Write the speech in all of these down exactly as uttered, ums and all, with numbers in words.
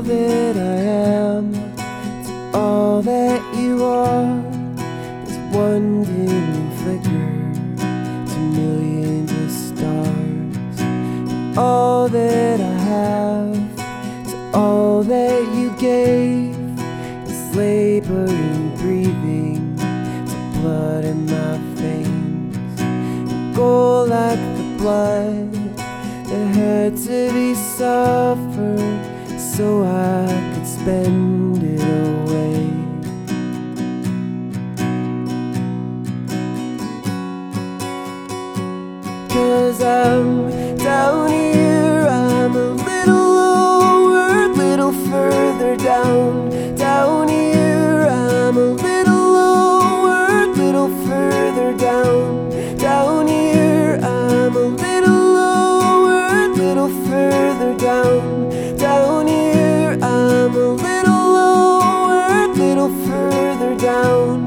that I am, to all that you are, is one dim flicker to millions of stars. And all that I have, to all that you gave, is labor and breathing, to blood in my veins, and go like the blood that had to be suffered so I could spend it away. Cause I'm down here, I'm a little lower, little further down. Down here, I'm a little lower, little further down. Down here, I'm a little lower, little further down. Down here, I'm a little lower, little further down.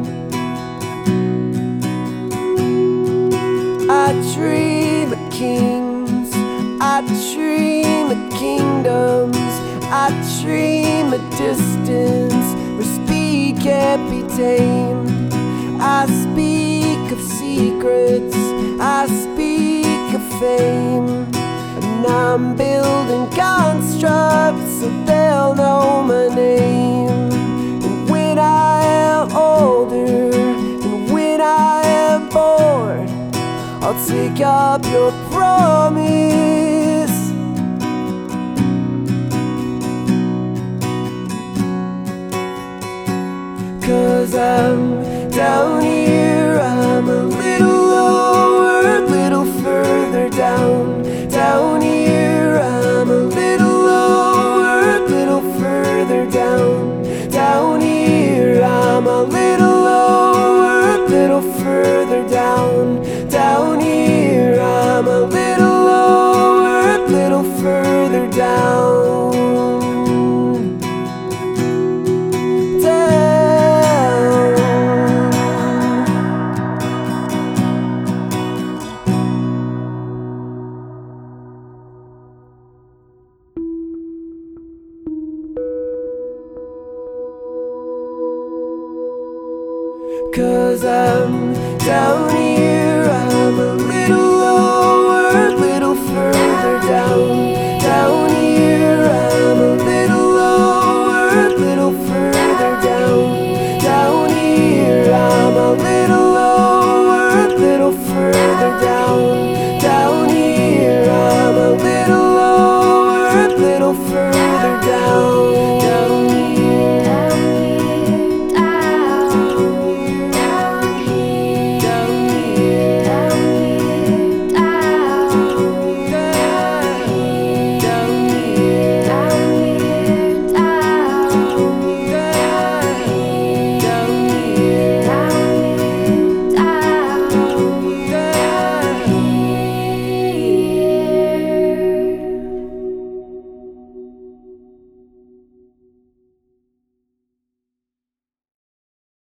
I dream of kings, I dream of kingdoms, I dream of distance where speed can't be tamed. I speak of secrets, I speak of fame, and I'm building constructs so they'll know my name. And when I am older, and when I am bored, I'll take up your promise. Cause I'm down here, I'm a little lower, little further down. Down here, I'm a little lower, little further down. Down here, I'm a little lower, little further down. Down here, I'm a little lower, little further down. Cause I'm down here,